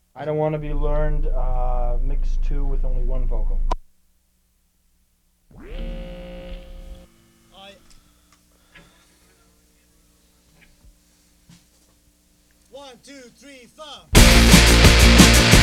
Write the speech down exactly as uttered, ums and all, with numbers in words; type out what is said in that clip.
I Don't Want to Be Learned, uh, mix two with only one vocal. I. One, two, three, four.